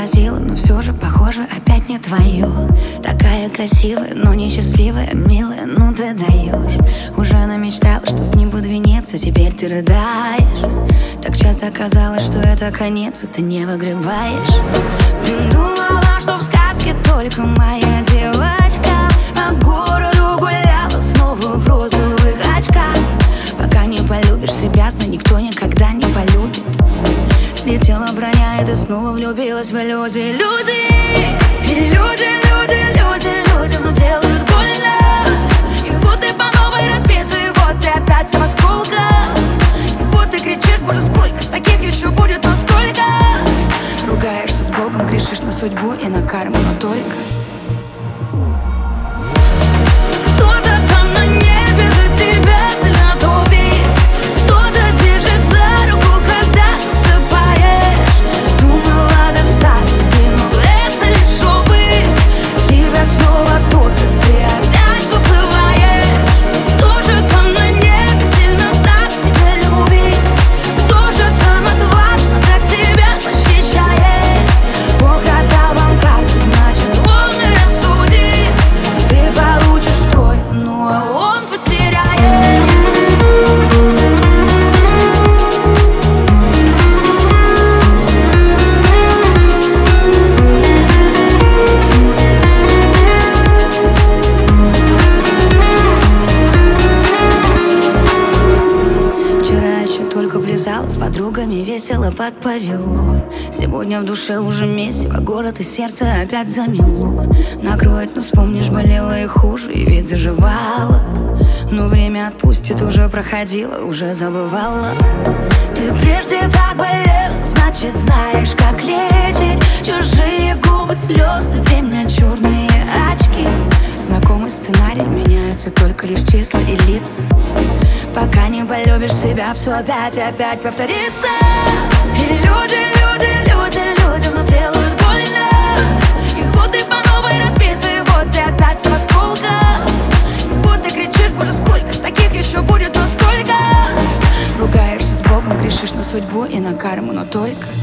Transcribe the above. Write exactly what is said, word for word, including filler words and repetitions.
поразила, но все же, похоже, опять не твое. Такая красивая, но несчастливая, милая, ну ты даешь. Уже намечтала, что с ним буду венец, а теперь ты рыдаешь. Так часто казалось, что это конец, и ты не выгребаешь. Ты думала, что в сказке только моя девочка, по городу гуляла снова в розовых очках. Пока не полюбишь себя, знай, никто никогда не полюбит. Слетела броня, и ты снова влюбилась в иллюзии. Иллюзии, и люди, люди, люди, людям делают больно. И вот ты по новой разбита, и вот ты опять вся в осколках. И вот ты кричишь, боже, сколько таких еще будет, но сколько. Ругаешься с Богом, грешишь на судьбу и на карму, но только кто-то там на небе за тебя сильно топит. Кто-то держит за руку, когда засыпаешь. Думала до старости, но это лишь опыт. Тебя снова топит, ты опять выплываешь. Кто же там на небе сильно так тебя любит? Кто же там отважно так тебя защищает? Бог раздал вам карты, значит он и рассудит. Ты получишь строй, ну а он потеряет. Вчера еще только плясала с подругами, весело под Павело. Сегодня в душе уже месиво, город и сердце опять замело. Накроет, но вспомнишь, болело и хуже, и ведь заживало. Но время отпустит, уже проходило, уже забывала. Ты прежде так болела, значит знаешь, как лечить. Чужие губы, слезы, время, черные очки. Знакомый сценарий, меняются только лишь числа и лица. Пока не полюбишь себя, все опять и опять повторится. И люди, люди, люди, людям делают больно. И вот ты по новой разбита, и вот ты опять вся в осколках. И вот ты кричишь, боже, сколько таких еще будет, но сколько. Ругаешься с Богом, грешишь на судьбу и на карму, но только